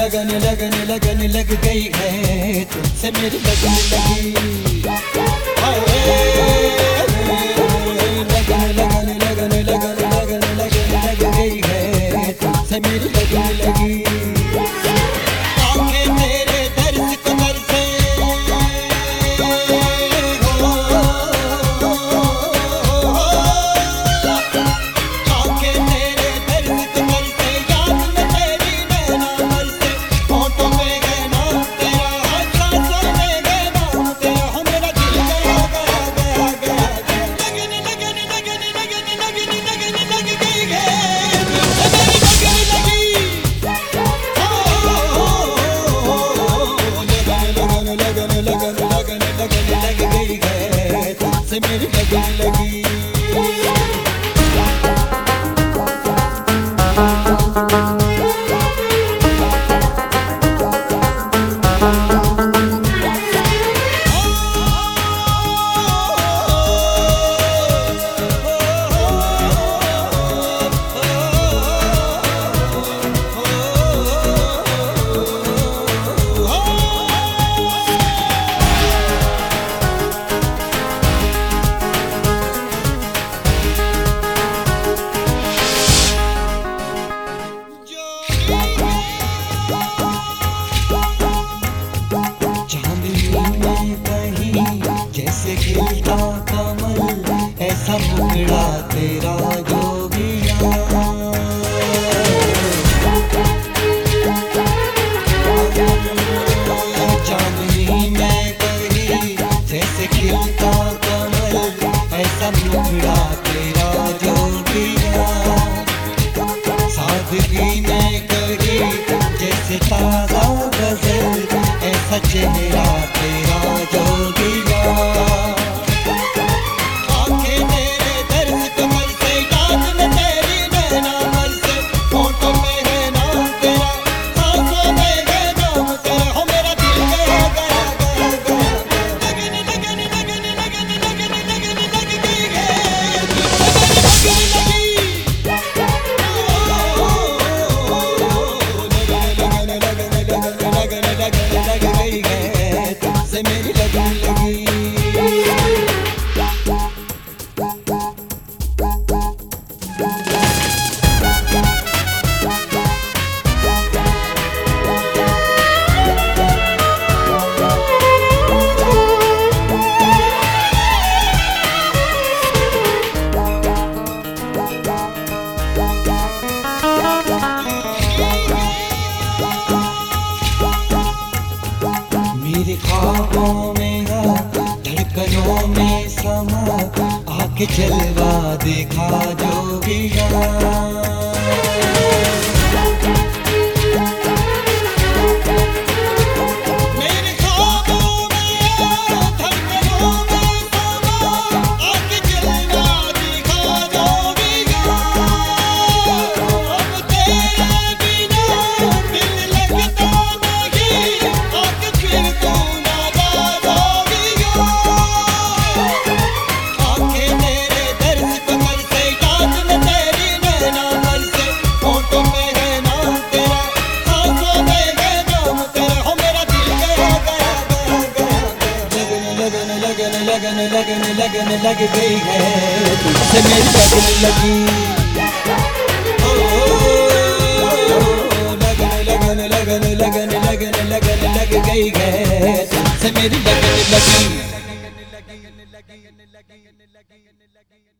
लगन लगन लगन लग गई है, तुमसे मेरी लगन लगी। लगन लगन लगन लगन लगन लगन लग गई है, तुमसे मेरी लगन लगी। आंखें तेरे दर्द को तरसे, आंखें तेरे दर्द को तरसे, याद में तेरी नैना बरसे, होठों में है नाम तेरा, सांसों में है नाम तेरा, मेरा दिल गया गया गया गया गया। लगन लगन लगन लगन लगन लगन लग गई है, तुमसे मेरी लगन लगी। लगन लगन लगन लगन लगन लग गई है, तुमसे मेरी लगन लगी। जैसे खिलता कमल ऐसा मुखड़ा तेरा जोगिया, चांदनी में कहीं जैसे खिलता कमल ऐसा मुखड़ा तेरा जोगिया, सादगी में कहीं जैसे ताजा गजल ऐसा चेहरा तेरा जोगिया। आंखें तेरे दर्द को बरसे, याद में तेरी नैना बरसे, होठों में है नाम तेरा, सांसों में है नाम तेरा, हो मेरा दिल गया गया गया गया। लगन लगन लगन लगन लगन लगन लग गई है, तुमसे मेरी लगन लगी। लगन लगन लगन लगन लगन लग गई है, तुमसे मेरी लगन लगी। मेरे ख्वाबों में आ, धड़कनों में समा, आके जलवा देखा जोगिया। मेरे ख्वाबों में आ, धड़कनों में समा, आके जलवा देखा जोगिया। अब तेरे बिना दिल लगता नहीं, आके फिर तू नाराज हो गया। आंखें तेरे दर्द को बरसे, याद में तेरी नैना बरसे, होठों में है नाम तेरा, सांसों में है नाम तेरा, हो मेरा दिल गया गया गया गया। लगन लगन लगन लगन लगन लग गई है, तुमसे मेरी लगन लगी। लगन लगन लगन लगन लगन लग गई है, तुमसे मेरी लगन लगी।